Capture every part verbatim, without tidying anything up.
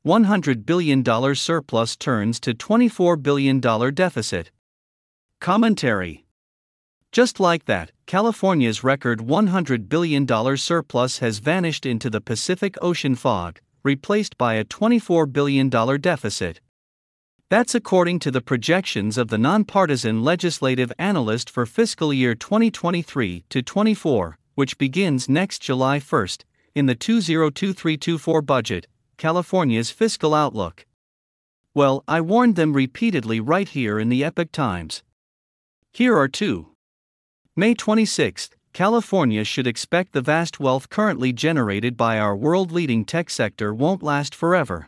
one hundred billion dollars surplus turns to twenty-four billion dollars deficit. Commentary. Just like that, California's record one hundred billion dollars surplus has vanished into the Pacific Ocean fog, replaced by a twenty-four billion dollars deficit. That's according to the projections of the nonpartisan legislative analyst for fiscal year twenty twenty-three to twenty-four, which begins next July first, in the two thousand twenty-three twenty-four budget, California's Fiscal Outlook. Well, I warned them repeatedly right here in the Epoch Times. Here are two. May twenty-sixth, California should expect the vast wealth currently generated by our world-leading tech sector won't last forever.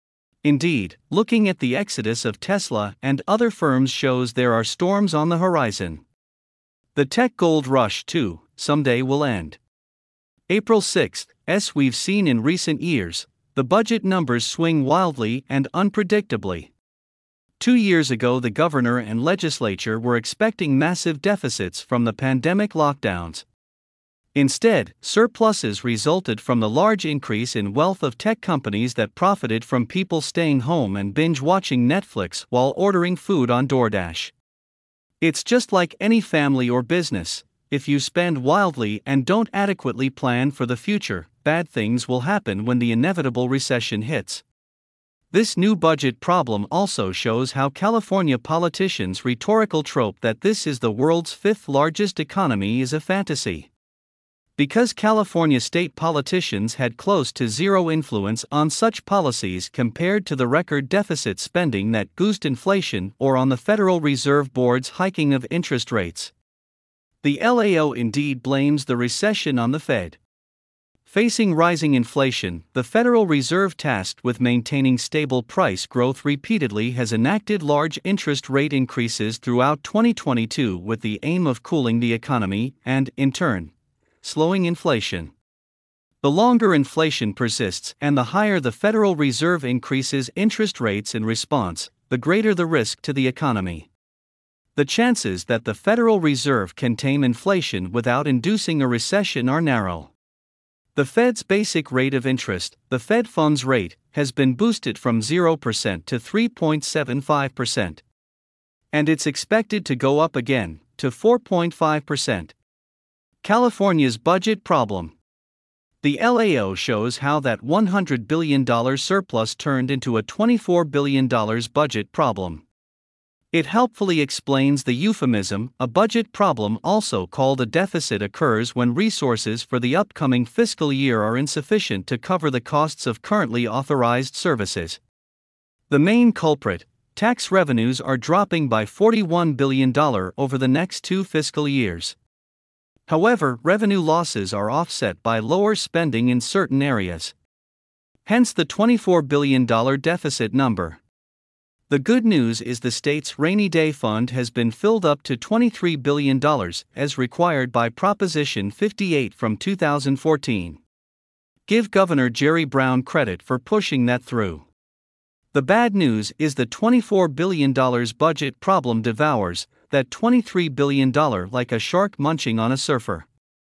Indeed, looking at the exodus of Tesla and other firms shows there are storms on the horizon. The tech gold rush, too, someday will end. April sixth, as we've seen in recent years, the budget numbers swing wildly and unpredictably. Two years ago, the governor and legislature were expecting massive deficits from the pandemic lockdowns. Instead, surpluses resulted from the large increase in wealth of tech companies that profited from people staying home and binge-watching Netflix while ordering food on DoorDash. It's just like any family or business. If you spend wildly and don't adequately plan for the future, bad things will happen when the inevitable recession hits. This new budget problem also shows how California politicians' rhetorical trope that this is the world's fifth largest economy is a fantasy. Because California state politicians had close to zero influence on such policies compared to the record deficit spending that goosed inflation or on the Federal Reserve Board's hiking of interest rates. The L A O indeed blames the recession on the Fed. Facing rising inflation, the Federal Reserve, tasked with maintaining stable price growth, repeatedly has enacted large interest rate increases throughout twenty twenty-two with the aim of cooling the economy and, in turn, slowing inflation. The longer inflation persists and the higher the Federal Reserve increases interest rates in response, the greater the risk to the economy. The chances that the Federal Reserve can tame inflation without inducing a recession are narrow. The Fed's basic rate of interest, the Fed funds rate, has been boosted from zero percent to three point seven five percent. And it's expected to go up again, to four point five percent. California's budget problem. The L A O shows how that one hundred billion dollars surplus turned into a twenty-four billion dollars budget problem. It helpfully explains the euphemism, a budget problem, also called a deficit, occurs when resources for the upcoming fiscal year are insufficient to cover the costs of currently authorized services. The main culprit, tax revenues, are dropping by forty-one billion dollars over the next two fiscal years. However, revenue losses are offset by lower spending in certain areas. Hence the twenty-four billion dollars deficit number. The good news is the state's rainy day fund has been filled up to twenty-three billion dollars, as required by Proposition fifty-eight from two thousand fourteen. Give Governor Jerry Brown credit for pushing that through. The bad news is the twenty-four billion dollars budget problem devours that twenty-three billion dollars like a shark munching on a surfer.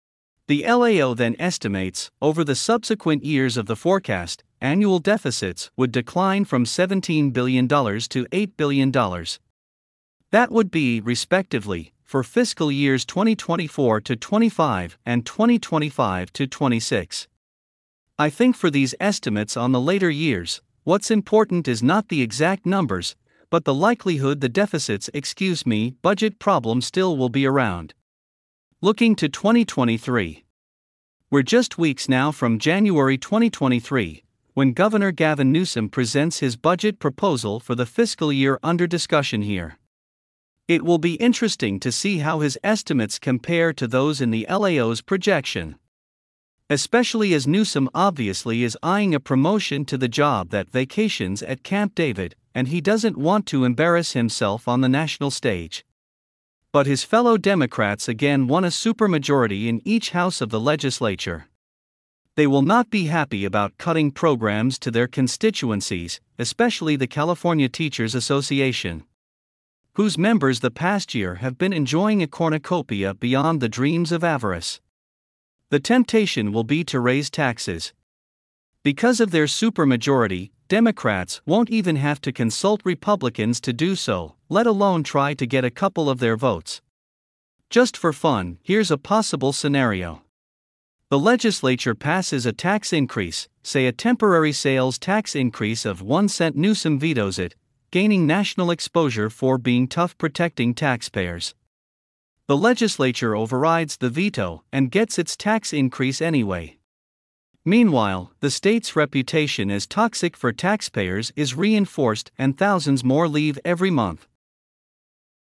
The L A O then estimates, over the subsequent years of the forecast, annual deficits would decline from seventeen billion dollars to eight billion dollars. That would be, respectively, for fiscal years twenty twenty-four to twenty-five and twenty twenty-five to twenty-six. I think for these estimates on the later years, what's important is not the exact numbers, but the likelihood the deficits, excuse me, budget problem still will be around. Looking to twenty twenty-three. We're just weeks now from January twenty twenty-three, when Governor Gavin Newsom presents his budget proposal for the fiscal year under discussion here. It will be interesting to see how his estimates compare to those in the L A O's projection. Especially as Newsom obviously is eyeing a promotion to the job that vacations at Camp David, and he doesn't want to embarrass himself on the national stage. But his fellow Democrats again won a supermajority in each house of the legislature. They will not be happy about cutting programs to their constituencies, especially the California Teachers Association, whose members the past year have been enjoying a cornucopia beyond the dreams of avarice. The temptation will be to raise taxes. Because of their supermajority, Democrats won't even have to consult Republicans to do so, let alone try to get a couple of their votes. Just for fun, here's a possible scenario. The legislature passes a tax increase, say a temporary sales tax increase of one cent. Newsom vetoes it, gaining national exposure for being tough protecting taxpayers. The legislature overrides the veto and gets its tax increase anyway. Meanwhile, the state's reputation as toxic for taxpayers is reinforced and thousands more leave every month.